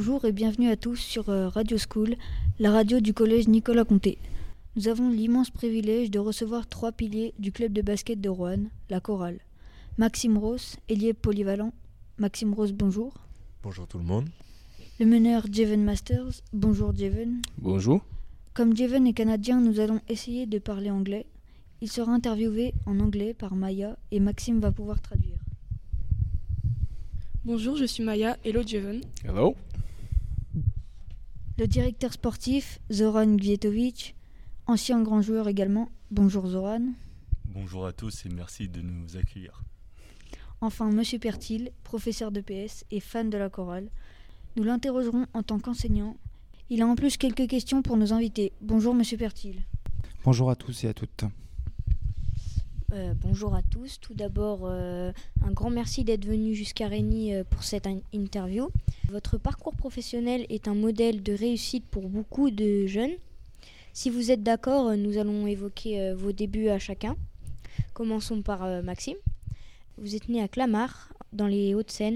Bonjour et bienvenue à tous sur Radio School, la radio du collège Nicolas Conté. Nous avons l'immense privilège de recevoir 3 piliers du club de basket de Roanne, la Chorale. Maxime Ross, ailier polyvalent. Maxime Ross, bonjour. Bonjour tout le monde. Le meneur Jeven Masters, bonjour Jeven. Bonjour. Comme Jeven est canadien, nous allons essayer de parler anglais. Il sera interviewé en anglais par Maya et Maxime va pouvoir traduire. Bonjour, je suis Maya. Hello, Jeven. Hello. Le directeur sportif, Zoran Gvietovic, ancien grand joueur également. Bonjour Zoran. Bonjour à tous et merci de nous accueillir. Enfin, Monsieur Pertil, professeur de PS et fan de la chorale. Nous l'interrogerons en tant qu'enseignant. Il a en plus quelques questions pour nos invités. Bonjour Monsieur Pertil. Bonjour à tous et à toutes. Bonjour à tous. Tout d'abord, un grand merci d'être venu jusqu'à Régny pour cette interview. Votre parcours professionnel est un modèle de réussite pour beaucoup de jeunes. Si vous êtes d'accord, nous allons évoquer vos débuts à chacun. Commençons par Maxime. Vous êtes né à Clamart, dans les Hauts-de-Seine.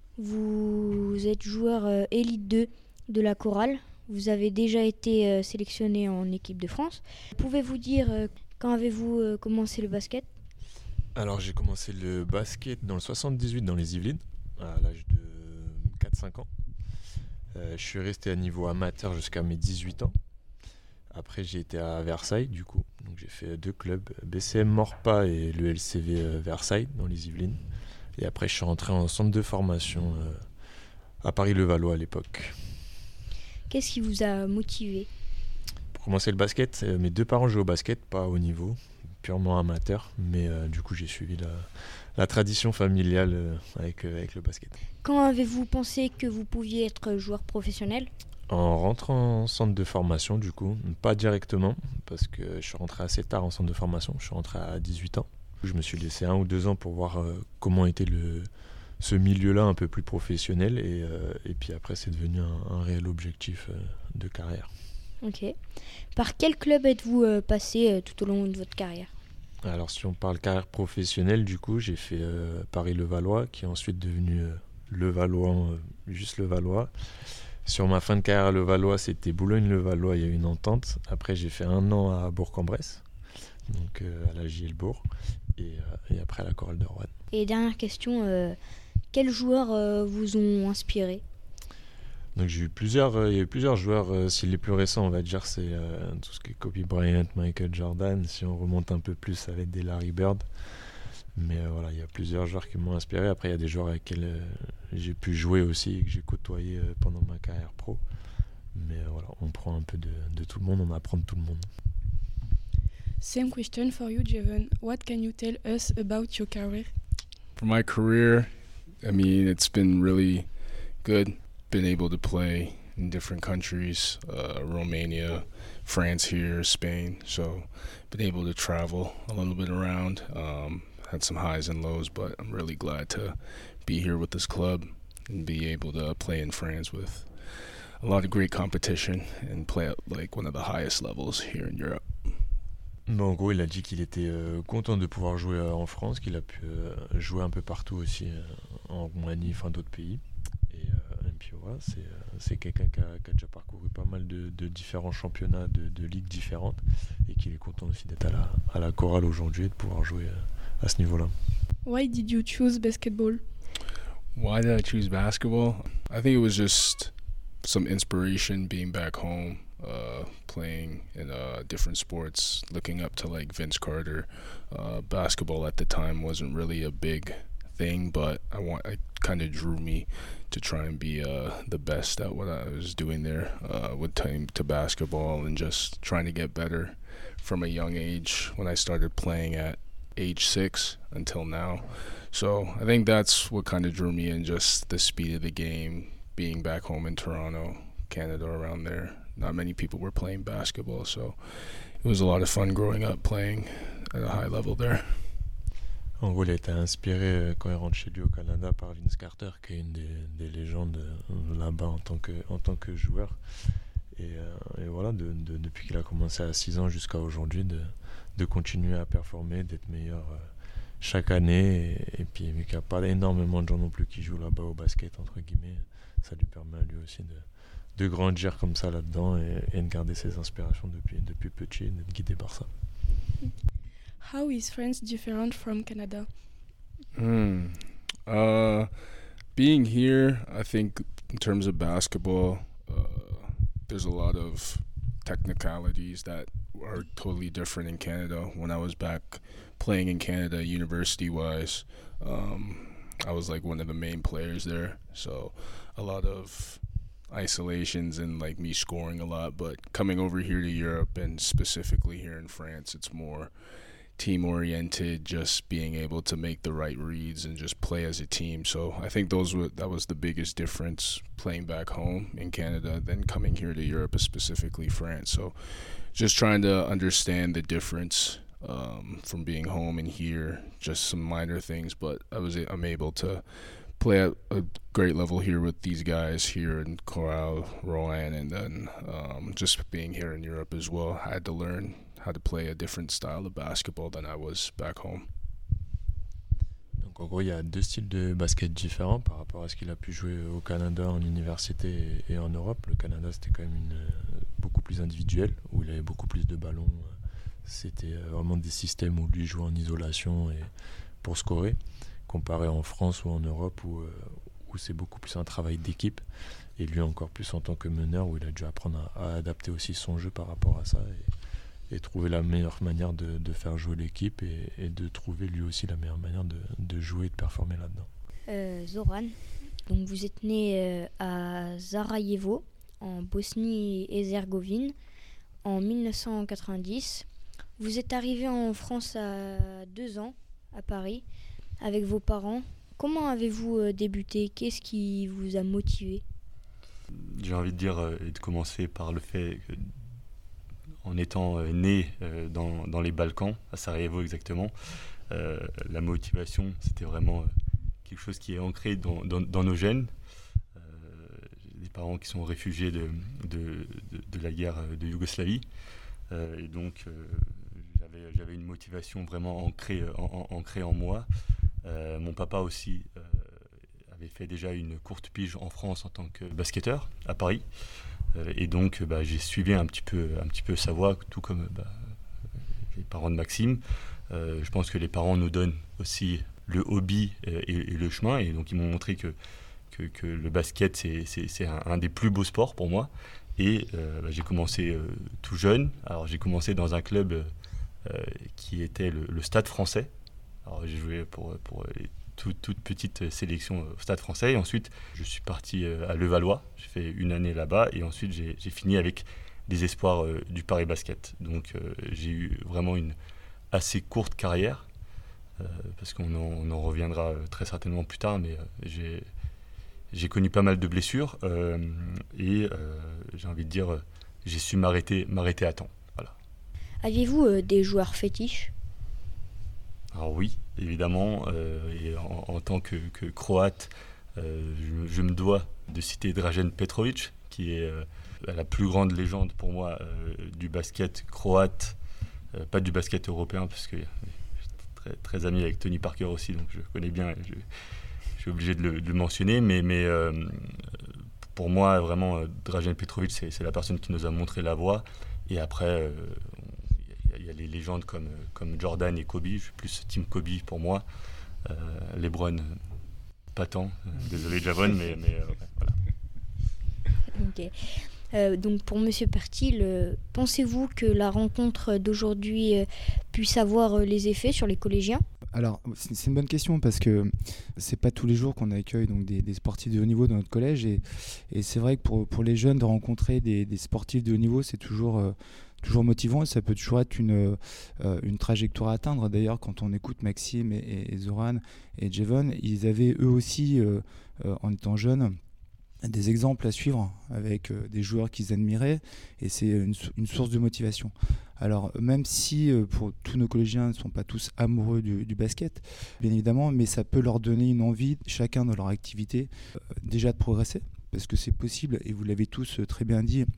Vous êtes joueur élite 2 de la chorale. Vous avez déjà été sélectionné en équipe de France. Pouvez-vous dire quand avez-vous commencé le basket ? Alors j'ai commencé le basket dans le 78 dans les Yvelines, à l'âge de 4-5 ans. Je suis resté à niveau amateur jusqu'à mes 18 ans. Après j'ai été à Versailles du coup. Donc j'ai fait 2 clubs, BCM Morpa et le LCV Versailles dans les Yvelines. Et après je suis rentré en centre de formation à Paris-Levallois à l'époque. Qu'est-ce qui vous a motivé ? Pour commencer le basket, mes 2 parents jouaient au basket, pas à haut niveau, purement amateur, mais du coup j'ai suivi la tradition familiale avec le basket. Quand avez-vous pensé que vous pouviez être joueur professionnel ? En rentrant en centre de formation du coup, pas directement, parce que je suis rentré assez tard en centre de formation, je suis rentré à 18 ans. Je me suis laissé 1 ou 2 ans pour voir comment était ce milieu-là un peu plus professionnel, et puis après c'est devenu un réel objectif de carrière. Ok. Par quel club êtes-vous passé tout au long de votre carrière ? Alors si on parle carrière professionnelle, du coup j'ai fait Paris-Levallois, qui est ensuite devenu Levallois, juste Levallois. Sur ma fin de carrière à Levallois, c'était Boulogne-Levallois, il y a eu une entente. Après j'ai fait 1 an à Bourg-en-Bresse, donc à la JL Bourg, et après à la chorale de Roanne. Et dernière question, quels joueurs vous ont inspiré ? Donc il y a eu plusieurs joueurs. Si les plus récents, on va dire, c'est tout ce qui est Kobe Bryant, Michael Jordan. Si on remonte un peu plus, ça va être des Larry Bird. Mais voilà, il y a plusieurs joueurs qui m'ont inspiré. Après, il y a des joueurs avec lesquels j'ai pu jouer aussi et que j'ai côtoyé pendant ma carrière pro. Mais voilà, on prend un peu de tout le monde, on apprend de tout le monde. Same question for you, Jeven. What can you tell us about your career? For my career, I mean, it's been really good. Been able to play in different countries, Romania, France here, Spain. So been able to travel a little bit around. Had some highs and lows, but I'm really glad to be here with this club and be able to play in France with a lot of great competition and play at like one of the highest levels here in Europe. En gros, il a dit qu'il était content de pouvoir jouer en France, qu'il a pu jouer un peu partout aussi, en Roumanie, enfin d'autres pays. Et puis voilà, c'est quelqu'un qui a déjà parcouru pas mal de différents championnats, de ligues différentes, et qu'il est content aussi d'être à la chorale aujourd'hui et de pouvoir jouer à ce niveau-là. Why did you choose basketball? Why did I choose basketball? I think it was just some inspiration being back home, playing in different sports, looking up to like Vince Carter. Basketball at the time wasn't really a big thing, but it kind of drew me to try and be the best at what I was doing there with time to basketball and just trying to get better from a young age when I started playing at age 6 until now. So I think that's what kind of drew me in, just the speed of the game, being back home in Toronto, Canada, around there. Not many people were playing basketball, so it was a lot of fun growing up playing at a high level there. En gros, il a été inspiré quand il rentre chez lui au Canada par Vince Carter, qui est une des légendes là-bas en tant que joueur. Et voilà, depuis qu'il a commencé à 6 ans jusqu'à aujourd'hui, de continuer à performer, d'être meilleur chaque année. Et puis, vu qu'il n'y a pas énormément de gens non plus qui jouent là-bas au basket, entre guillemets, ça lui permet à lui aussi de grandir comme ça là-dedans et de garder ses inspirations depuis petit et d'être guidé par ça. How is France different from Canada? Being here, I think in terms of basketball, there's a lot of technicalities that are totally different in Canada. When I was back playing in Canada, university-wise, I was like one of the main players there. So a lot of isolations and like me scoring a lot. But coming over here to Europe and specifically here in France, it's more team-oriented, just being able to make the right reads and just play as a team. So I think that was the biggest difference playing back home in Canada than coming here to Europe, specifically France. So just trying to understand the difference from being home and here, just some minor things, but I'm able to play at a great level here with these guys here in Corral, Rouen, and then just being here in Europe as well. I had to learn how to play a different style of basketball than I was back home. Donc en gros, il y a 2 styles de basket différents par rapport à ce qu'il a pu jouer au Canada en université et en Europe. Le Canada, c'était quand même beaucoup plus individuel, où il avait beaucoup plus de ballons. C'était vraiment des systèmes où lui jouait en isolation et pour scorer, comparé en France ou en Europe où c'est beaucoup plus un travail d'équipe. Et lui encore plus en tant que meneur, où il a dû apprendre à adapter aussi son jeu par rapport à ça et trouver la meilleure manière de faire jouer l'équipe et de trouver lui aussi la meilleure manière de jouer et de performer là-dedans. Zoran, donc vous êtes né à Sarajevo, en Bosnie-Herzégovine, en 1990. Vous êtes arrivé en France à 2 ans, à Paris, avec vos parents. Comment avez-vous débuté? Qu'est-ce qui vous a motivé? J'ai envie de dire et de commencer par le fait que, en étant né dans les Balkans, à Sarajevo exactement, la motivation, c'était vraiment quelque chose qui est ancré dans nos gènes. Des parents qui sont réfugiés de la guerre de Yougoslavie. Et donc, j'avais une motivation vraiment ancrée en moi. Mon papa aussi avait fait déjà une courte pige en France en tant que basketteur à Paris. Et donc, j'ai suivi un petit peu sa voie, tout comme les parents de Maxime. Je pense que les parents nous donnent aussi le hobby et le chemin. Et donc, ils m'ont montré que le basket, c'est un des plus beaux sports pour moi. Et j'ai commencé tout jeune. Alors, j'ai commencé dans un club qui était le Stade Français. Alors, j'ai joué pour toute petite sélection au Stade Français. Et ensuite, je suis parti à Levallois. J'ai fait une année là-bas. Et ensuite, j'ai fini avec les espoirs du Paris Basket. Donc, j'ai eu vraiment une assez courte carrière. Parce qu'on en reviendra très certainement plus tard. Mais j'ai connu pas mal de blessures. Et j'ai envie de dire, j'ai su m'arrêter à temps. Voilà. Aviez-vous des joueurs fétiches? Alors oui, évidemment, et en tant que Croate, je me dois de citer Dražen Petrović, qui est la plus grande légende pour moi du basket croate, pas du basket européen, parce que je suis très ami avec Tony Parker aussi, donc je connais bien, je suis obligé de le mentionner, mais pour moi, vraiment, Dražen Petrović, c'est la personne qui nous a montré la voie, et après... Il y a les légendes comme Jordan et Kobe. Je suis plus team Kobe pour moi. LeBron, pas tant. Désolé Javon, mais voilà. Ok. Donc pour Monsieur Pertil, pensez-vous que la rencontre d'aujourd'hui puisse avoir les effets sur les collégiens? Alors, c'est une bonne question parce que c'est pas tous les jours qu'on accueille donc des sportifs de haut niveau dans notre collège et c'est vrai que pour les jeunes de rencontrer des sportifs de haut niveau, c'est toujours motivant et ça peut toujours être une trajectoire à atteindre. D'ailleurs, quand on écoute Maxime et Zoran et Javon, ils avaient eux aussi, en étant jeunes, des exemples à suivre avec des joueurs qu'ils admiraient et c'est une source de motivation. Alors même si pour tous nos collégiens ne sont pas tous amoureux du basket, bien évidemment, mais ça peut leur donner une envie, chacun dans leur activité, déjà de progresser, parce que c'est possible, et vous l'avez tous très bien dit,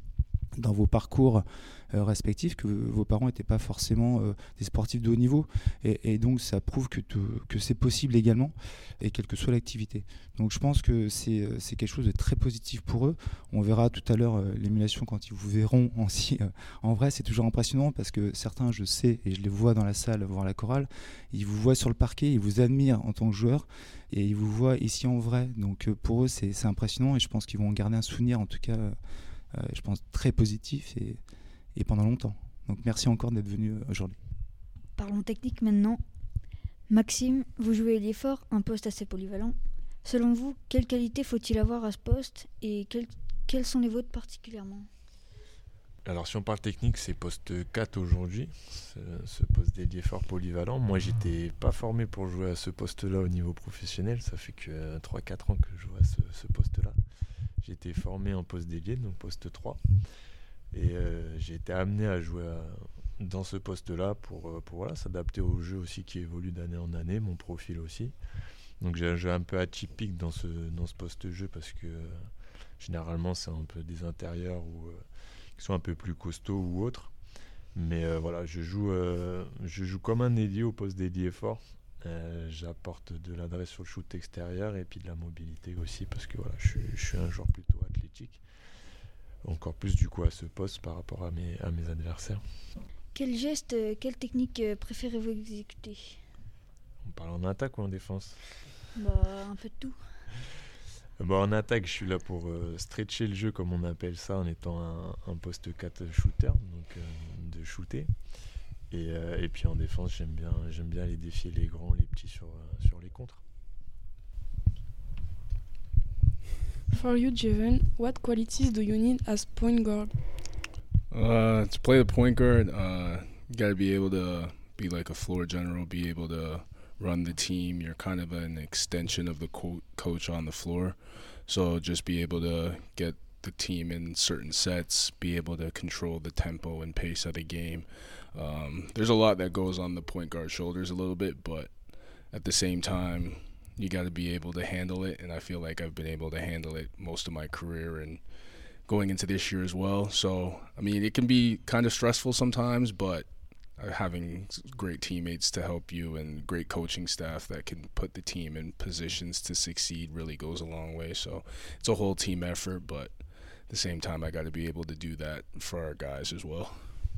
dans vos parcours respectifs que vos parents n'étaient pas forcément des sportifs de haut niveau et donc ça prouve que c'est possible également et quelle que soit l'activité. Donc je pense que c'est quelque chose de très positif pour eux. On verra tout à l'heure l'émulation quand ils vous verront en vrai, c'est toujours impressionnant parce que certains, je sais et je les vois dans la salle voir la chorale, ils vous voient sur le parquet, ils vous admirent en tant que joueur et ils vous voient ici en vrai. Donc pour eux c'est impressionnant et je pense qu'ils vont en garder un souvenir en tout cas je pense très positif et pendant longtemps. Donc merci encore d'être venu aujourd'hui. Parlons technique maintenant. Maxime, vous jouez ailier fort, un poste assez polyvalent. Selon vous, quelles qualités faut-il avoir à ce poste et quelles sont les vôtres particulièrement ? Alors si on parle technique, c'est poste 4 aujourd'hui, ce poste d'ailier fort polyvalent. Moi j'étais pas formé pour jouer à ce poste-là au niveau professionnel, ça fait que 3-4 ans que je joue à ce poste-là. J'ai été formé en poste d'ailier, donc poste 3. Et j'ai été amené à jouer dans ce poste-là pour voilà, s'adapter au jeu aussi qui évolue d'année en année, mon profil aussi. Donc j'ai un jeu un peu atypique dans ce poste de jeu parce que généralement c'est un peu des intérieurs qui sont un peu plus costauds ou autres. Mais voilà, je joue comme un ailier au poste d'ailier fort. J'apporte de l'adresse sur le shoot extérieur et puis de la mobilité aussi parce que voilà, je suis un joueur plutôt athlétique. Encore plus du coup à ce poste par rapport à mes adversaires. Quel geste, quelle technique préférez-vous exécuter ? On parle en attaque ou en défense ? Un peu de tout. En attaque, je suis là pour stretcher le jeu comme on appelle ça en étant un poste 4 shooter, donc de shooter. Et puis en défense, j'aime bien les défier les grands, les petits sur les contres. For you, Jeven, what qualities do you need as point guard? To play the point guard, you got to be able to be like a floor general, be able to run the team. You're kind of an extension of the coach on the floor. So just be able to get the team in certain sets, be able to control the tempo and pace of the game. There's a lot that goes on the point guard shoulders a little bit, but at the same time, you got to be able to handle it, and I feel like I've been able to handle it most of my career and going into this year as well. So, I mean, it can be kind of stressful sometimes, but having great teammates to help you and great coaching staff that can put the team in positions to succeed really goes a long way. So it's a whole team effort, but at the same time, I got to be able to do that for our guys as well.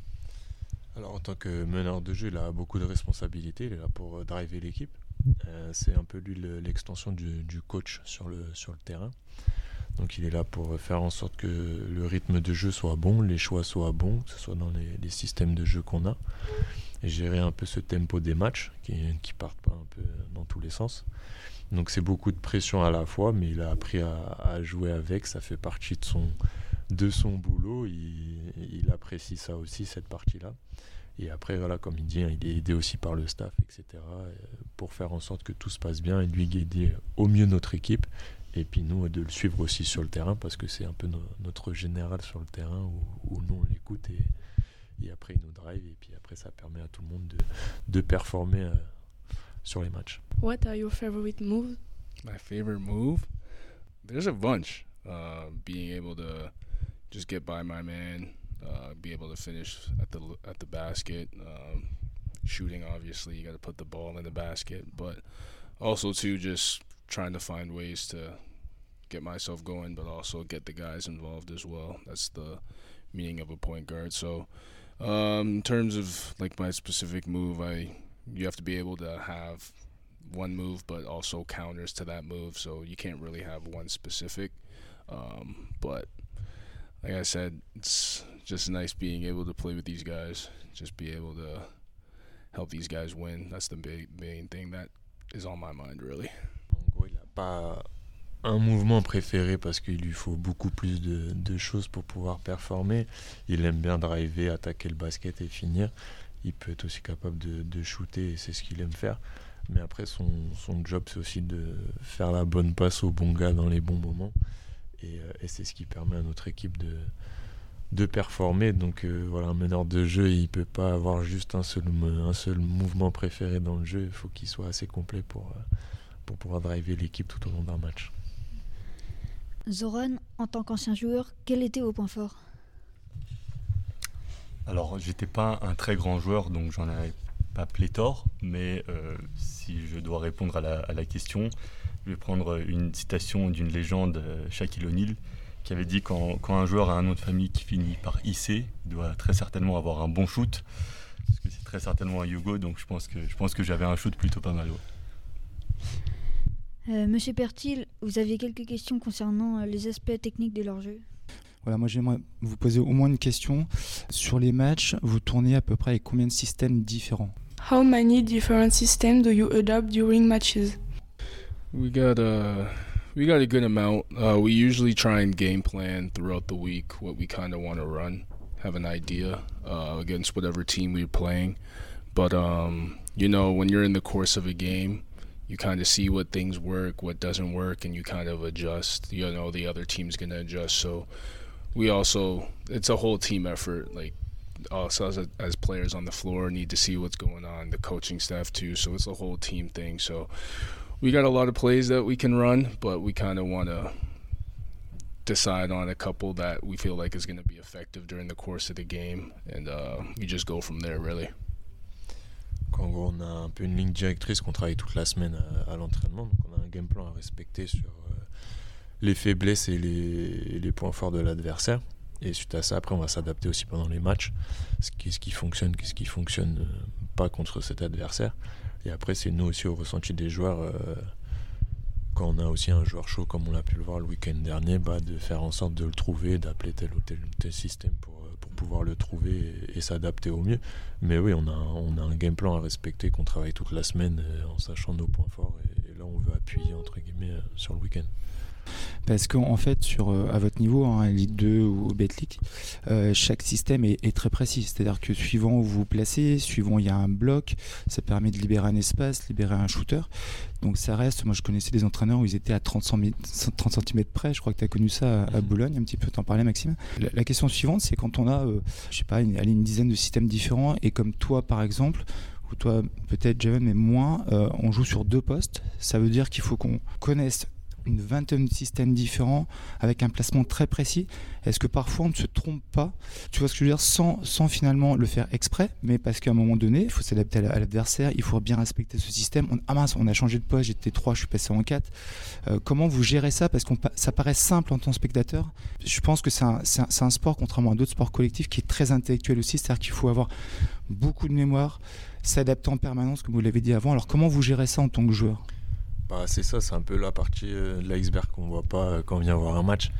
Alors en tant que meneur de jeu, il a beaucoup de responsabilités, il est là pour driver l'équipe. C'est un peu lui l'extension du coach sur le terrain. Donc il est là pour faire en sorte que le rythme de jeu soit bon, les choix soient bons, que ce soit dans les systèmes de jeu qu'on a, et gérer un peu ce tempo des matchs qui partent pas un peu dans tous les sens. Donc c'est beaucoup de pression à la fois, mais il a appris à jouer avec, ça fait partie de son boulot, il apprécie ça aussi, cette partie-là. Et après, voilà, comme il dit, il est aidé aussi par le staff, etc., pour faire en sorte que tout se passe bien et lui guider au mieux notre équipe. Et puis nous, de le suivre aussi sur le terrain, parce que c'est un peu notre général sur le terrain où nous, on l'écoute et après, il nous drive. Et puis après, ça permet à tout le monde de performer sur les matchs. What are your favorite moves? My favorite move? There's a bunch. Being able to just get by my man, be able to finish at the basket. Shooting, obviously, you got to put the ball in the basket, but also too just trying to find ways to get myself going, but also get the guys involved as well. That's the meaning of a point guard. So, in terms of like my specific move, you have to be able to have one move, but also counters to that move. So you can't really have one specific. But like I said, it's just nice being able to play with these guys. Just be able to help these guys win. That's the main thing that is on my mind, really. En gros, il n'a pas un mouvement préféré parce qu'il lui faut beaucoup plus de choses pour pouvoir performer. Il aime bien driver, attaquer le basket et finir. Il peut être aussi capable de shooter et c'est ce qu'il aime faire. Mais après, son job, c'est aussi de faire la bonne passe au bon gars dans les bons moments. Et c'est ce qui permet à notre équipe de performer. Donc voilà, un meneur de jeu, il ne peut pas avoir juste un seul mouvement préféré dans le jeu. Il faut qu'il soit assez complet pour pouvoir driver l'équipe tout au long d'un match. Zoran, en tant qu'ancien joueur, quels étaient vos points forts ? Alors, j'étais pas un très grand joueur, donc j'en avais pas pléthore, mais si je dois répondre à la question, je vais prendre une citation d'une légende, Shaquille O'Neal, qui avait dit quand un joueur a un nom de famille qui finit par IC, il doit très certainement avoir un bon shoot, parce que c'est très certainement un Hugo, donc je pense que j'avais un shoot plutôt pas mal. Ouais. Monsieur Pertil, vous aviez quelques questions concernant les aspects techniques de leur jeu. Voilà, moi j'aimerais vous poser au moins une question. Sur les matchs, vous tournez à peu près avec combien de systèmes différents? How many different systems do you adopt during matches? We got a good amount. We usually try and game plan throughout the week what we kind of want to run, have an idea against whatever team we're playing. But you know, when you're in the course of a game, you kind of see what things work, what doesn't work, and you kind of adjust. You know, the other team's going to adjust. So it's a whole team effort. Like, us as players on the floor need to see what's going on, the coaching staff too. So it's a whole team thing. So we got a lot of plays that we can run, but we kind of want to decide on a couple that we feel like is going to be effective during the course of the game, and we just go from there, really. En gros, on a un peu une ligne directrice qu'on travaille toute la semaine à l'entraînement, donc on a un game plan à respecter sur les faiblesses et les points forts de l'adversaire. Et suite à ça, après, on va s'adapter aussi pendant les matchs. Qu'est-ce qui fonctionne, qu'est-ce qui fonctionne pas contre cet adversaire. Et après, c'est nous aussi au ressenti des joueurs. Quand on a aussi un joueur chaud, comme on l'a pu le voir le week-end dernier, de faire en sorte de le trouver, d'appeler tel ou tel système pour pouvoir le trouver et s'adapter au mieux. Mais oui, on a un game plan à respecter, qu'on travaille toute la semaine en sachant nos points forts. Et là, on veut appuyer, entre guillemets, sur le week-end. Parce qu'en fait, à votre niveau, Elite 2 ou Betclic, chaque système est très précis. C'est-à-dire que suivant où vous vous placez, suivant il y a un bloc, ça permet de libérer un espace, libérer un shooter. Donc ça reste, moi je connaissais des entraîneurs où ils étaient à 30 cm près. Je crois que tu as connu ça à Boulogne, un petit peu, t'en parlais Maxime. La question suivante, c'est quand on a, je sais pas, une dizaine de systèmes différents, et comme toi par exemple, ou toi peut-être Javen, mais moins, on joue sur 2 postes. Ça veut dire qu'il faut qu'on connaisse une vingtaine de systèmes différents avec un placement très précis. Est-ce que parfois on ne se trompe pas, tu vois ce que je veux dire, sans finalement le faire exprès, mais parce qu'à un moment donné il faut s'adapter à l'adversaire, il faut bien respecter ce système. On a changé de poste, j'étais 3, je suis passé en 4. Comment vous gérez ça? Parce que ça paraît simple en tant que spectateur. Je pense que c'est un sport, contrairement à d'autres sports collectifs, qui est très intellectuel aussi, c'est-à-dire qu'il faut avoir beaucoup de mémoire, s'adapter en permanence comme vous l'avez dit avant. Alors comment vous gérez ça en tant que joueur? C'est ça, c'est un peu la partie de l'iceberg qu'on voit pas quand on vient voir un match.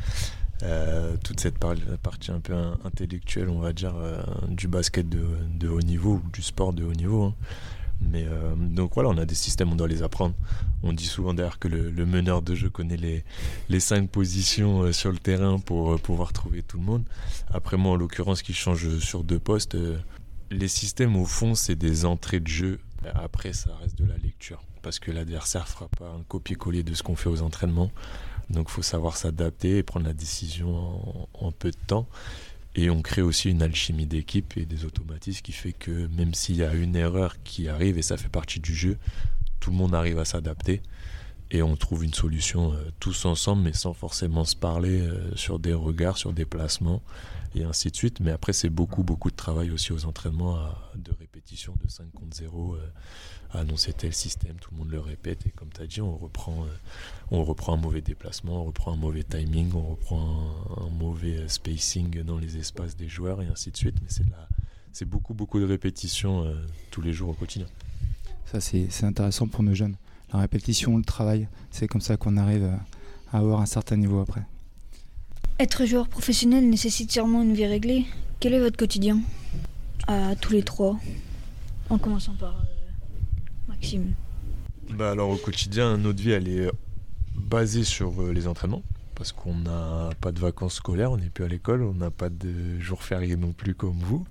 Toute cette partie un peu intellectuelle, on va dire, du basket de haut niveau ou du sport de haut niveau. Hein. Mais donc voilà, on a des systèmes, on doit les apprendre. On dit souvent d'ailleurs que le meneur de jeu connaît les 5 positions sur le terrain pour pouvoir trouver tout le monde. Après moi, en l'occurrence, qui change sur 2 postes, les systèmes au fond, c'est des entrées de jeu. Après, ça reste de la lecture. Parce que l'adversaire ne fera pas un copier-coller de ce qu'on fait aux entraînements. Donc il faut savoir s'adapter et prendre la décision en peu de temps. Et on crée aussi une alchimie d'équipe et des automatismes qui fait que même s'il y a une erreur qui arrive, et ça fait partie du jeu, tout le monde arrive à s'adapter. Et on trouve une solution tous ensemble, mais sans forcément se parler sur des regards, sur des placements, et ainsi de suite. Mais après, c'est beaucoup de travail aussi aux entraînements, de répétition, de 5 contre 0, à annoncer tel système, tout le monde le répète. Et comme tu as dit, on reprend un mauvais déplacement, on reprend un mauvais timing, on reprend un mauvais spacing dans les espaces des joueurs, et ainsi de suite. Mais c'est beaucoup de répétitions tous les jours au quotidien. Ça, c'est intéressant pour nos jeunes. La répétition, le travail, c'est comme ça qu'on arrive à avoir un certain niveau après. Être joueur professionnel nécessite sûrement une vie réglée. Quel est votre quotidien? À tous les 3, en commençant par Maxime. Alors au quotidien, notre vie elle est basée sur les entraînements, parce qu'on n'a pas de vacances scolaires, on n'est plus à l'école, on n'a pas de jours fériés non plus comme vous.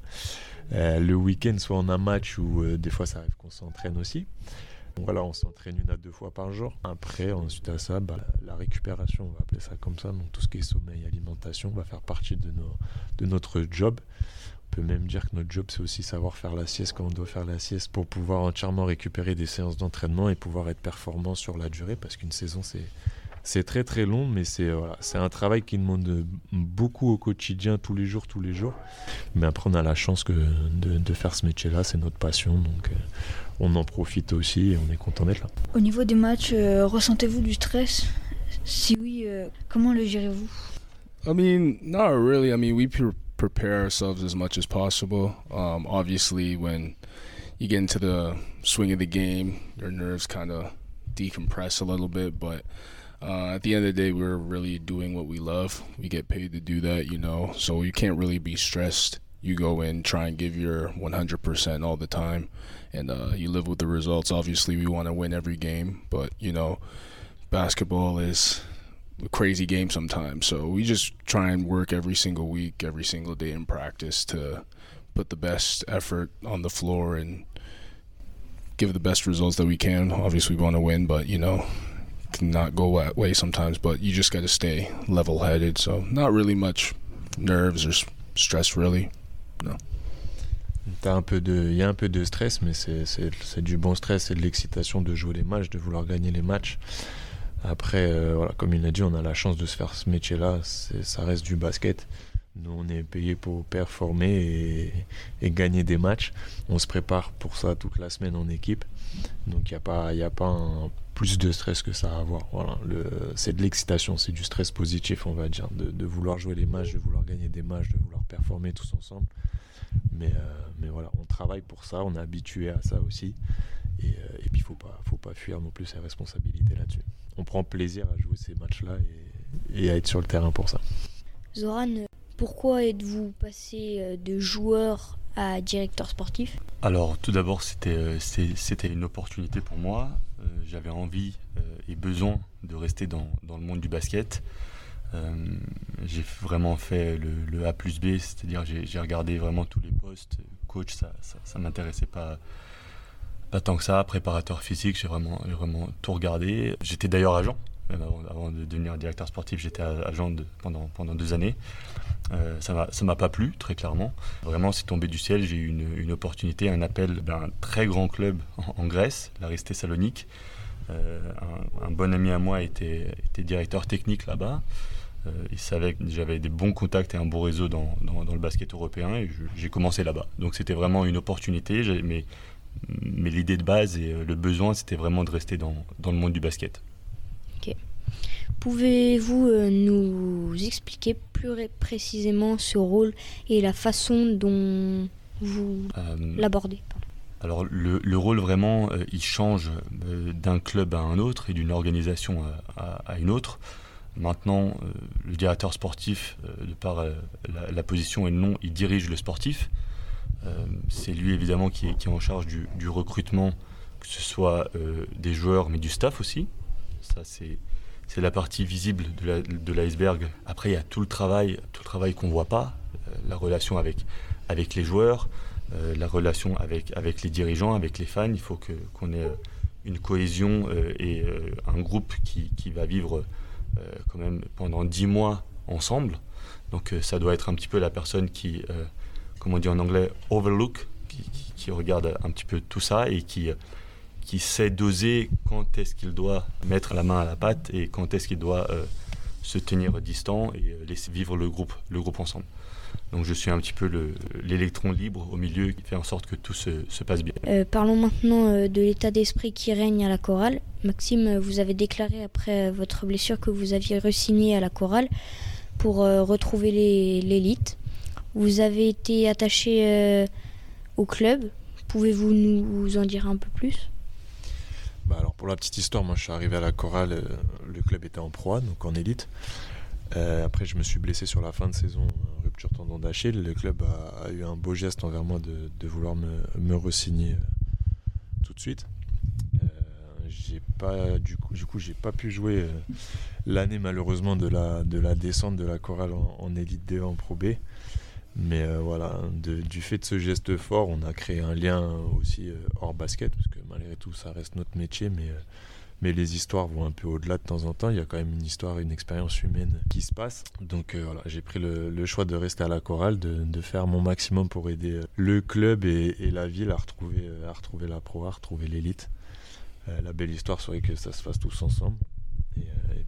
Le week-end, soit on a un match ou des fois ça arrive qu'on s'entraîne aussi. Donc voilà, on s'entraîne 1 à 2 fois par jour. Après, ensuite à ça, la récupération, on va appeler ça comme ça. Donc tout ce qui est sommeil, alimentation va faire partie de notre job. On peut même dire que notre job, c'est aussi savoir faire la sieste quand on doit faire la sieste pour pouvoir entièrement récupérer des séances d'entraînement et pouvoir être performant sur la durée, parce qu'une saison, C'est très très long, mais c'est un travail qui demande beaucoup au quotidien, tous les jours. Mais après, on a la chance de faire ce métier-là, c'est notre passion, donc on en profite aussi et on est content d'être là. Au niveau des matchs, ressentez-vous du stress? Si oui, comment le gérez-vous? I mean, not really. I mean, we prepare ourselves as much as possible. Obviously, when you get into the swing of the game, your nerves kind of decompress a little bit, but at the end of the day, we're really doing what we love. We get paid to do that, so you can't really be stressed. You go in, try and give your 100% all the time, and you live with the results. Obviously, we want to win every game, but, basketball is a crazy game sometimes. So we just try and work every single week, every single day in practice to put the best effort on the floor and give the best results that we can. Obviously, we want to win, but, can not go that way sometimes, but you just got to stay level-headed. So not really much nerves or stress, really. No. Il y a un peu de stress, mais c'est du bon stress, c'est de l'excitation de jouer les matchs, de vouloir gagner les matchs. Après, comme il a dit, on a la chance de se faire ce métier-là, ça reste du basket. Nous, on est payé pour performer et gagner des matchs. On se prépare pour ça toute la semaine en équipe. Donc, il n'y a pas plus de stress que ça à avoir. Voilà, c'est de l'excitation, c'est du stress positif, on va dire, de vouloir jouer les matchs, de vouloir gagner des matchs, de vouloir performer tous ensemble. Mais voilà, on travaille pour ça, on est habitué à ça aussi. Et puis, faut pas fuir non plus ses responsabilités là-dessus. On prend plaisir à jouer ces matchs-là et à être sur le terrain pour ça. Zoran, pourquoi êtes-vous passé de joueur à directeur sportif? Alors tout d'abord c'était une opportunité pour moi. J'avais envie et besoin de rester dans le monde du basket. J'ai vraiment fait le A plus B, c'est-à-dire j'ai regardé vraiment tous les postes. Coach, ça m'intéressait pas tant que ça. Préparateur physique, j'ai vraiment tout regardé. J'étais d'ailleurs agent. Avant de devenir directeur sportif, j'étais agent pendant 2 années. Ça m'a pas plu, très clairement. Vraiment, c'est tombé du ciel. J'ai eu une opportunité, un appel d'un très grand club en Grèce, l'Aris Thessalonique. Un bon ami à moi était directeur technique là-bas. Il savait que j'avais des bons contacts et un bon réseau dans le basket européen et j'ai commencé là-bas. Donc c'était vraiment une opportunité, mais l'idée de base et le besoin, c'était vraiment de rester dans le monde du basket. Ok. Pouvez-vous nous expliquer plus précisément ce rôle et la façon dont vous l'abordez? Alors le rôle vraiment, il change d'un club à un autre et d'une organisation à une autre. Maintenant, le directeur sportif, de par la position et le nom, il dirige le sportif. C'est lui évidemment qui est en charge du recrutement, que ce soit des joueurs mais du staff aussi. Ça c'est la partie visible de l'iceberg. Après il y a tout le travail qu'on ne voit pas, la relation avec les joueurs, la relation avec les dirigeants, avec les fans. Il faut qu'on ait une cohésion et un groupe qui va vivre quand même pendant 10 mois ensemble. Donc ça doit être un petit peu la personne qui, comme on dit en anglais, overlook, qui regarde un petit peu tout ça et qui sait doser quand est-ce qu'il doit mettre la main à la pâte et quand est-ce qu'il doit se tenir distant et laisser vivre le groupe ensemble. Donc je suis un petit peu l'électron libre au milieu qui fait en sorte que tout se passe bien. Parlons maintenant de l'état d'esprit qui règne à la chorale. Maxime, vous avez déclaré après votre blessure que vous aviez re-signé à la chorale pour retrouver l'élite. Vous avez été attaché au club. Pouvez-vous nous en dire un peu plus ? Alors pour la petite histoire, moi je suis arrivé à la chorale, le club était en Pro A, donc en élite. Après je me suis blessé sur la fin de saison, rupture tendon d'Achille. Le club a eu un beau geste envers moi de vouloir me re-signer tout de suite. Du coup j'ai pas pu jouer l'année malheureusement de la descente de la chorale en élite D en Pro B. Mais voilà, du fait de ce geste fort, on a créé un lien aussi hors basket, parce que malgré tout, ça reste notre métier, mais les histoires vont un peu au-delà de temps en temps. Il y a quand même une histoire, une expérience humaine qui se passe. Donc voilà, j'ai pris le choix de rester à la chorale, de faire mon maximum pour aider le club et la ville à retrouver la Pro A, à retrouver l'élite. La belle histoire serait que ça se fasse tous ensemble. Et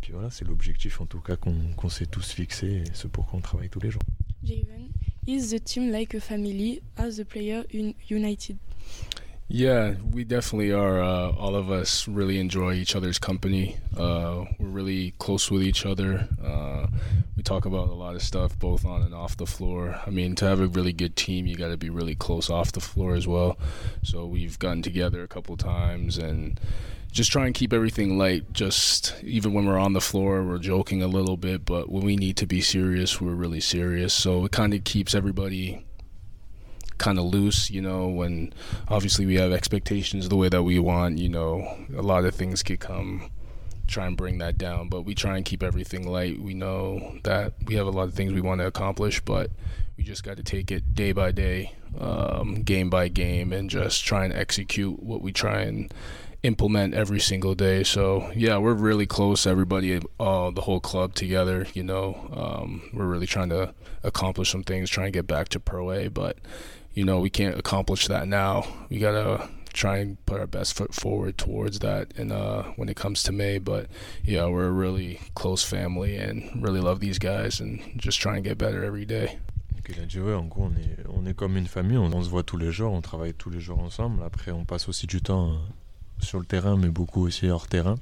puis voilà, c'est l'objectif en tout cas qu'on s'est tous fixé et ce pour quoi on travaille tous les jours. Javen, is the team like a family as the player united? Yeah, we definitely are. All of us really enjoy each other's company. We're really close with each other. We talk about a lot of stuff both on and off the floor. I mean, to have a really good team, you got to be really close off the floor as well. So we've gotten together a couple times and just try and keep everything light. Just even when we're on the floor, we're joking a little bit, but when we need to be serious, we're really serious. So it kind of keeps everybody kind of loose, you know, when obviously we have expectations the way that we want, you know, a lot of things could come, try and bring that down, but we try and keep everything light. We know that we have a lot of things we want to accomplish, but we just got to take it day by day, game by game, and just try and execute what we try and implement every single day. So yeah, we're really close, everybody, the whole club together, you know. We're really trying to accomplish some things, try and get back to Pro A, but you know, we can't accomplish that now. We gotta try and put our best foot forward towards that, and when it comes to May. But yeah, we're a really close family and really love these guys and just try and get better every day. Il a dit ouais, en gros on est comme une famille, on se voit tous les jours, on travaille tous les jours ensemble. Après on passe aussi du temps sur le terrain, mais beaucoup aussi hors terrain.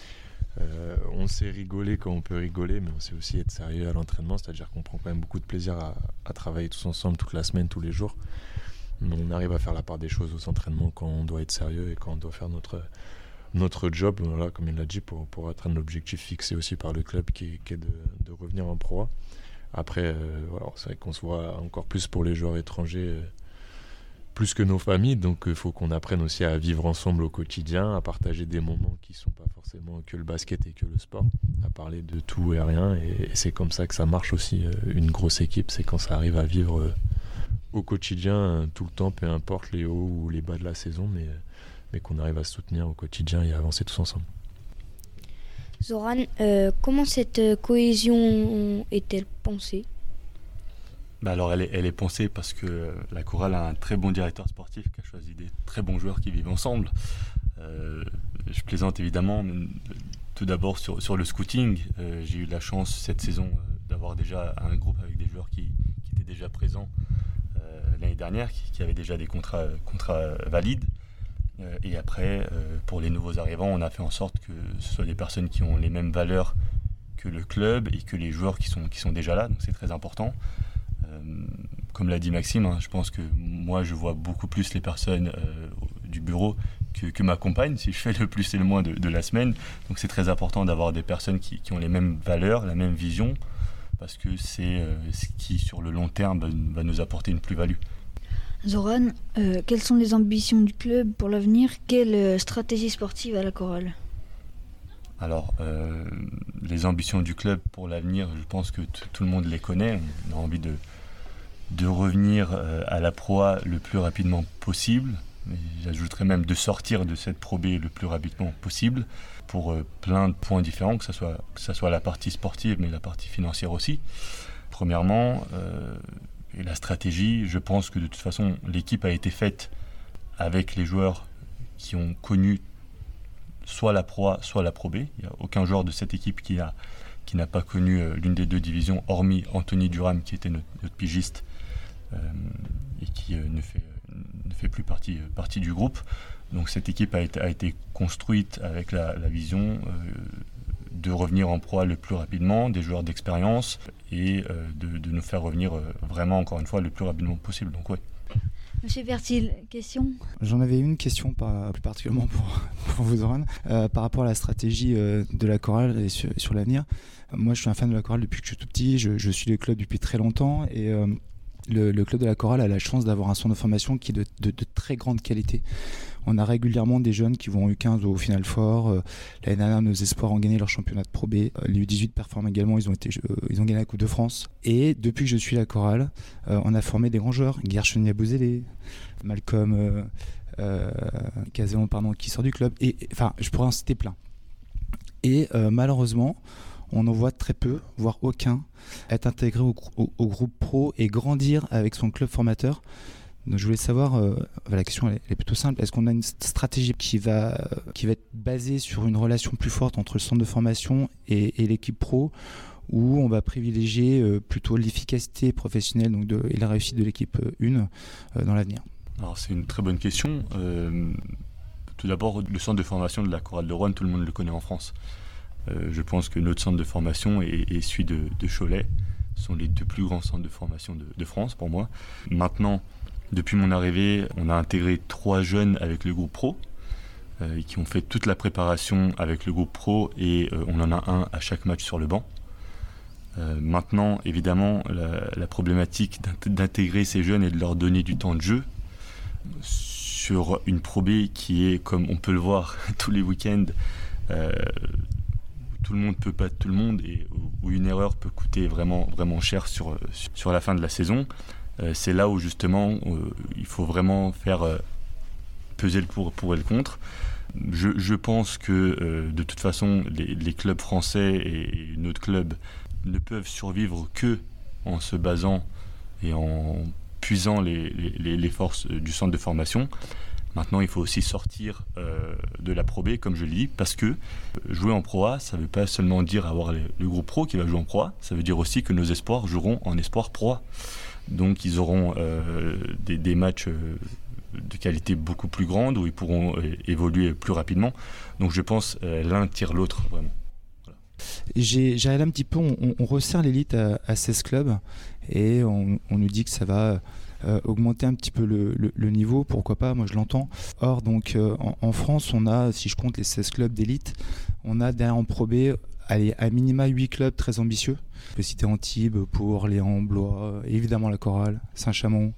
On sait rigoler quand on peut rigoler, mais on sait aussi être sérieux à l'entraînement, c'est-à-dire qu'on prend quand même beaucoup de plaisir à travailler tous ensemble toute la semaine, tous les jours. Mais on arrive à faire la part des choses aux entraînements quand on doit être sérieux et quand on doit faire notre job, voilà, comme il l'a dit, pour atteindre l'objectif fixé aussi par le club qui est de revenir en Pro A. Après, voilà, c'est vrai qu'on se voit encore plus pour les joueurs étrangers, plus que nos familles, donc il faut qu'on apprenne aussi à vivre ensemble au quotidien, à partager des moments qui ne sont pas forcément que le basket et que le sport, à parler de tout et rien, et c'est comme ça que ça marche aussi, une grosse équipe, c'est quand ça arrive à vivre au quotidien, tout le temps, peu importe les hauts ou les bas de la saison, mais qu'on arrive à se soutenir au quotidien et à avancer tous ensemble. Zoran, comment cette cohésion est-elle pensée ? Bah alors elle est pensée parce que la chorale a un très bon directeur sportif qui a choisi des très bons joueurs qui vivent ensemble. Je plaisante évidemment, mais tout d'abord sur le scouting. J'ai eu la chance cette saison d'avoir déjà un groupe avec des joueurs qui étaient déjà présents l'année dernière, qui avaient déjà des contrats valides. Et après, pour les nouveaux arrivants, on a fait en sorte que ce soit des personnes qui ont les mêmes valeurs que le club et que les joueurs qui sont déjà là, donc c'est très important. Comme l'a dit Maxime, hein, je pense que moi je vois beaucoup plus les personnes du bureau que ma compagne, si je fais le plus et le moins de la semaine. Donc c'est très important d'avoir des personnes qui ont les mêmes valeurs, la même vision, parce que c'est ce qui sur le long terme va nous apporter une plus-value. Zoran, quelles sont les ambitions du club pour l'avenir ? Quelle stratégie sportive à la chorale ? Alors, les ambitions du club pour l'avenir, je pense que tout le monde les connaît. On a envie de revenir à la Pro A le plus rapidement possible. Et j'ajouterais même de sortir de cette Pro B le plus rapidement possible pour plein de points différents, que ce soit la partie sportive, mais la partie financière aussi. Premièrement, et la stratégie, je pense que de toute façon, l'équipe a été faite avec les joueurs qui ont connu soit la Pro A, soit la Pro B. Il n'y a aucun joueur de cette équipe qui n'a pas connu l'une des deux divisions, hormis Anthony Durham, qui était notre pigiste et qui ne fait plus partie du groupe. Donc cette équipe a été construite avec la vision de revenir en Pro A le plus rapidement, des joueurs d'expérience, et de nous faire revenir vraiment, encore une fois, le plus rapidement possible. Donc ouais. Monsieur Bertil, question ? J'en avais une question plus particulièrement pour vous, Zoran, par rapport à la stratégie de la chorale et sur l'avenir. Moi, je suis un fan de la chorale depuis que je suis tout petit, je suis le club depuis très longtemps, et le club de la chorale a la chance d'avoir un centre de formation qui est de très grande qualité. On a régulièrement des jeunes qui vont en U15 au Final Four. L'année dernière, nos espoirs ont gagné leur championnat de Pro B. Les U18 performent également, ils ont gagné la Coupe de France. Et depuis que je suis à la chorale, on a formé des grands joueurs. Gershoni Abouzele, Malcolm Caséon, qui sort du club. Et enfin, je pourrais en citer plein. Et malheureusement, on en voit très peu, voire aucun, être intégré au groupe pro et grandir avec son club formateur Donc je voulais savoir, la question elle est plutôt simple, est-ce qu'on a une stratégie qui va être basée sur une relation plus forte entre le centre de formation et l'équipe pro, ou on va privilégier plutôt l'efficacité professionnelle et la réussite de l'équipe 1 dans l'avenir? Alors c'est une très bonne question. Tout d'abord, le centre de formation de la chorale de Roanne, tout le monde le connaît en France. Je pense que notre centre de formation et celui de Cholet sont les 2 plus grands centres de formation de France pour moi. Maintenant, depuis mon arrivée, on a intégré 3 jeunes avec le groupe pro qui ont fait toute la préparation avec le groupe pro, et on en a un à chaque match sur le banc. Maintenant, évidemment, la problématique d'intégrer ces jeunes et de leur donner du temps de jeu sur une Pro B qui est, comme on peut le voir tous les week-ends, tout le monde peut pas tout le monde, et où une erreur peut coûter vraiment, vraiment cher sur la fin de la saison. C'est là où justement il faut vraiment faire peser le pour et le contre. Je pense que de toute façon les clubs français et notre club ne peuvent survivre que en se basant et en puisant les forces du centre de formation. Maintenant, il faut aussi sortir de la Pro B, comme je l'ai dit, parce que jouer en Pro A, ça ne veut pas seulement dire avoir le groupe pro qui va jouer en Pro A, ça veut dire aussi que nos espoirs joueront en espoir Pro A. Donc ils auront des matchs de qualité beaucoup plus grande, où ils pourront évoluer plus rapidement. Donc je pense l'un tire l'autre, vraiment. Voilà. J'ai regardé un petit peu, on resserre l'élite à 16 clubs, et on nous dit que ça va augmenter un petit peu le niveau, pourquoi pas, moi je l'entends. Or donc en France, on a, si je compte les 16 clubs d'élite, on a derrière en Pro B à minima 8 clubs très ambitieux. Je peux citer Antibes, Pau, Orléans, Blois, évidemment la Chorale, Saint-Chamond.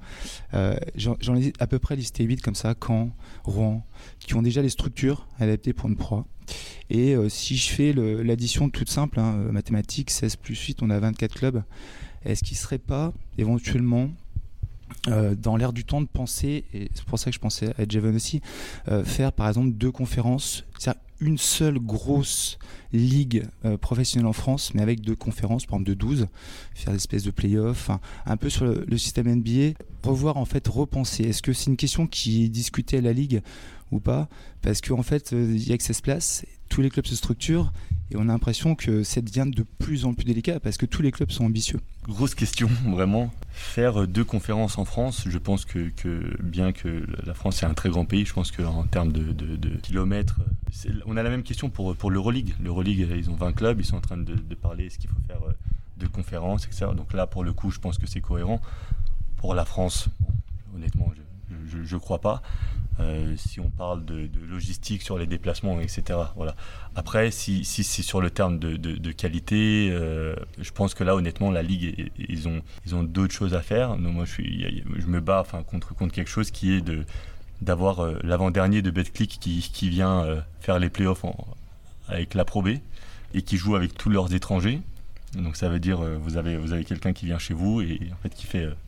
J'en ai à peu près listé 8 comme ça, Caen, Rouen, qui ont déjà les structures adaptées pour une Pro A. Et si je fais l'addition toute simple, mathématiques, 16 plus 8, on a 24 clubs. Est-ce qu'il ne serait pas éventuellement dans l'air du temps de penser, et c'est pour ça que je pensais à Javen aussi, faire par exemple 2 conférences, c'est-à-dire une seule grosse ligue professionnelle en France, mais avec 2 conférences, par exemple de 12, faire des espèces de play-off, un peu sur le système NBA, repenser. Est-ce que c'est une question qui est discutée à la ligue ou pas? Parce qu'en fait, il y a que 16 places, tous les clubs se structurent, et on a l'impression que ça devient de plus en plus délicat, parce que tous les clubs sont ambitieux. Grosse question, vraiment. Faire 2 conférences en France, je pense que bien que la France est un très grand pays, je pense qu'en termes de kilomètres, on a la même question pour l'Euroleague. L'Euroleague, ils ont 20 clubs, ils sont en train de parler, est-ce qu'il faut faire 2 conférences, etc. Donc là, pour le coup, je pense que c'est cohérent. Pour la France, honnêtement, je crois pas. Si on parle de logistique sur les déplacements, etc. Voilà. Après, si c'est sur le terme de qualité, je pense que là, honnêtement, la Ligue, ils ont d'autres choses à faire. Donc, moi, je me bats contre quelque chose qui est d'avoir l'avant-dernier de BetClick qui vient faire les playoffs avec la Pro B et qui joue avec tous leurs étrangers. Donc ça veut dire vous avez quelqu'un qui vient chez vous et en fait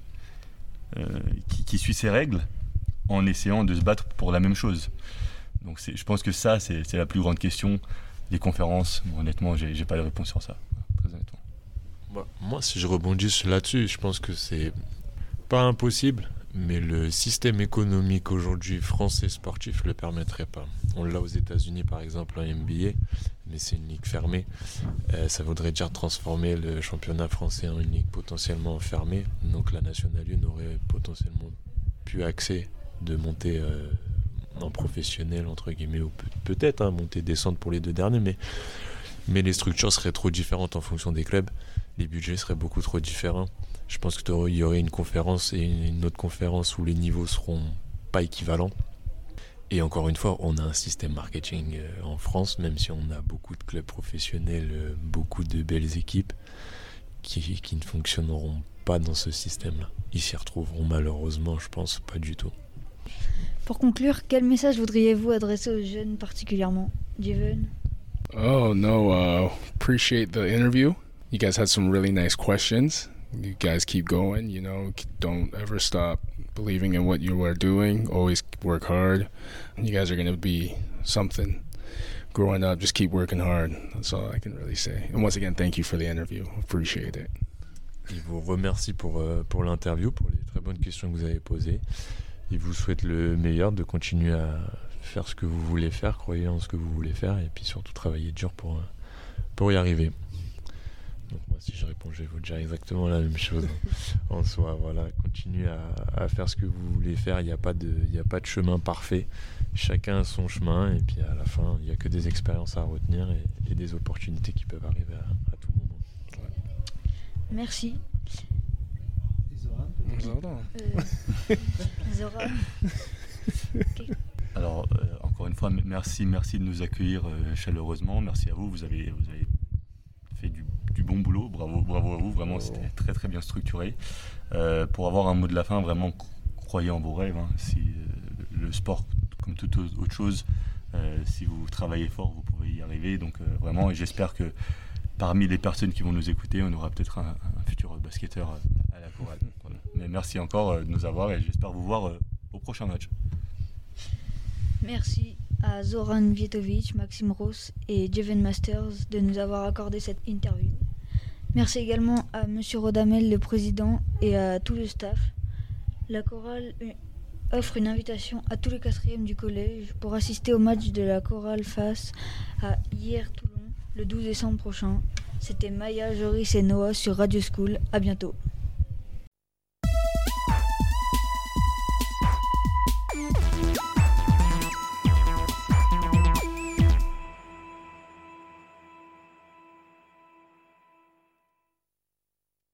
qui suit ses règles, en essayant de se battre pour la même chose. Donc je pense que ça, c'est la plus grande question. Les conférences, honnêtement, j'ai pas de réponse sur ça, très honnêtement. Moi, si je rebondis là-dessus, je pense que c'est pas impossible, mais le système économique aujourd'hui français sportif le permettrait pas. On l'a aux États-Unis, par exemple, en NBA, mais c'est une ligue fermée. Ça voudrait dire transformer le championnat français en une ligue potentiellement fermée. Donc la National 1 aurait potentiellement plus accès de monter en professionnel, entre guillemets, ou peut-être monter, descendre pour les 2 derniers, mais les structures seraient trop différentes en fonction des clubs, les budgets seraient beaucoup trop différents. Je pense qu'il y aurait une conférence et une autre conférence où les niveaux seront pas équivalents. Et encore une fois, on a un système marketing en France, même si on a beaucoup de clubs professionnels, beaucoup de belles équipes qui ne fonctionneront pas dans ce système-là. Ils s'y retrouveront malheureusement, je pense, pas du tout. Pour conclure, quel message voudriez-vous adresser aux jeunes particulièrement? Javen? Oh no, appreciate the interview. You guys had some really nice questions. You guys keep going, don't ever stop believing in what you are doing. Always work hard. You guys are going to be something. Growing up, just keep working hard. That's all I can really say. And once again, thank you for the interview. Appreciate it. Il vous remercie pour l'interview, pour les très bonnes questions que vous avez posées. Il vous souhaite le meilleur, de continuer à faire ce que vous voulez faire, croyez en ce que vous voulez faire, et puis surtout travailler dur pour y arriver. Donc moi, si je réponds, je vais vous dire exactement la même chose en soi. Voilà, continuez à faire ce que vous voulez faire. Il n'y a pas de chemin parfait. Chacun a son chemin, et puis à la fin, il n'y a que des expériences à retenir et des opportunités qui peuvent arriver à tout moment. Ouais. Merci. Zora. Okay. Alors, encore une fois, merci de nous accueillir chaleureusement. Merci à vous. Vous avez fait du bon boulot. Bravo à vous. Vraiment, c'était très très bien structuré. Pour avoir un mot de la fin, vraiment, croyez en vos rêves. Hein. Si le sport, comme toute autre chose, si vous travaillez fort, vous pouvez y arriver. Donc vraiment, et j'espère que parmi les personnes qui vont nous écouter, on aura peut-être un futur basketteur à la chorale. Voilà. Mais merci encore de nous avoir, et j'espère vous voir au prochain match. Merci à Zoran Vietovic, Maxime Ross et Jeven Masters de nous avoir accordé cette interview. Merci également à Monsieur Rodamel, le président, et à tout le staff. La chorale offre une invitation à tous les 4e du collège pour assister au match de la chorale face à Hier-Toulon le 12 décembre prochain. C'était Maya, Joris et Noah sur Radio School. À bientôt.